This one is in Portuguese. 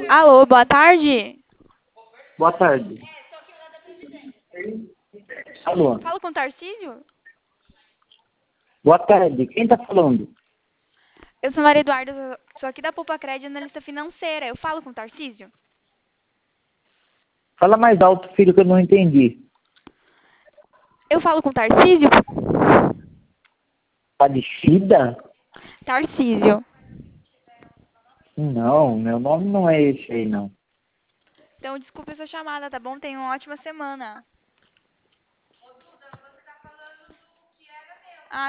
Alô, boa tarde. Boa tarde. Alô. Falo com o Tarcísio? Boa tarde. Quem tá falando? Eu sou Maria Eduarda, sou aqui da Poupa Crédito, analista financeira. Eu falo com o Tarcísio? Fala mais alto, filho, que eu não entendi. Eu falo com o Tarcísio? Aparecida? Tarcísio. Não, meu nome não é esse aí, não. Então, desculpe a sua chamada, tá bom? Tenha uma ótima semana.